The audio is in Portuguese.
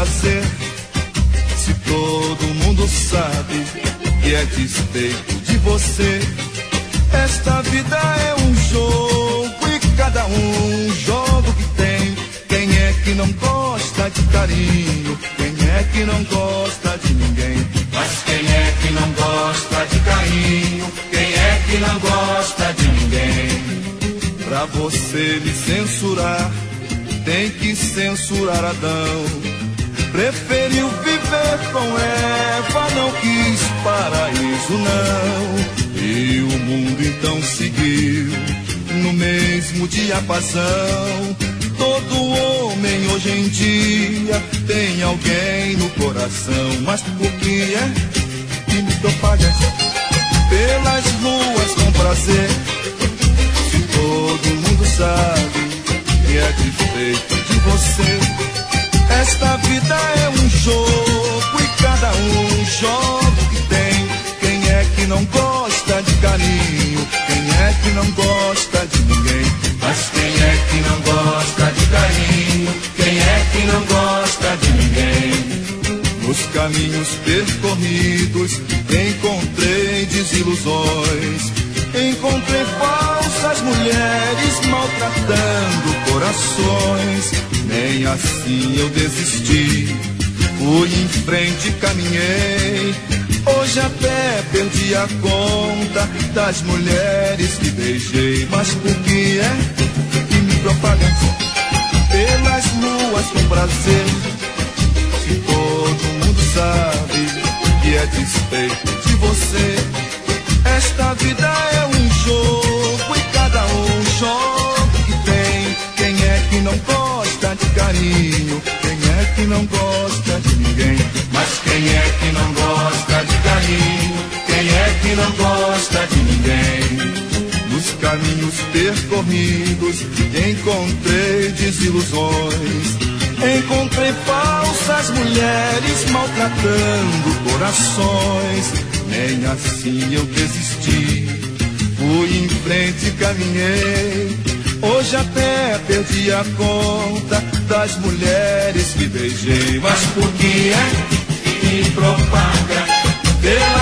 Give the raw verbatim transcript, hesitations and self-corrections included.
prazer. Se todo mundo sabe que é despeito de você. Esta vida é um jogo e cada um joga o que tem. Quem é que não gosta de carinho? Quem é que não gosta de ninguém? Mas quem é que não gosta de carinho? Quem é que não gosta de ninguém? Pra você me censurar, tem que censurar Adão. Preferiu viver com Eva, não quis paraíso não. E o mundo então seguiu no mesmo diapasão. Todo homem hoje em dia tem alguém no coração. Mas por que é que me propaga pelas ruas com prazer? Se todo mundo sabe que é despeito de você. Esta vida é um jogo e cada um joga o que tem. Quem é que não gosta de carinho? Quem é que não gosta de ninguém? Mas quem é que não gosta de carinho? Quem é que não gosta de ninguém? Nos caminhos percorridos encontrei desilusões. Encontrei falsas mulheres maltratando corações. Nem assim eu desisti, fui em frente e caminhei. Hoje até perdi a conta das mulheres que beijei. Mas por que é que me propaga pelas ruas com prazer? Se todo mundo sabe que é despeito de você. Esta vida é um jogo e cada um joga o que tem. Quem é que não gosta de carinho? Quem é que não gosta de ninguém? Mas quem é que não gosta de carinho? Quem é que não gosta de ninguém? Nos caminhos percorridos encontrei desilusões. Encontrei falsas mulheres maltratando corações. Nem assim eu desisti, fui em frente e caminhei. Hoje até perdi a conta das mulheres que beijei. Mas por que é que me propaga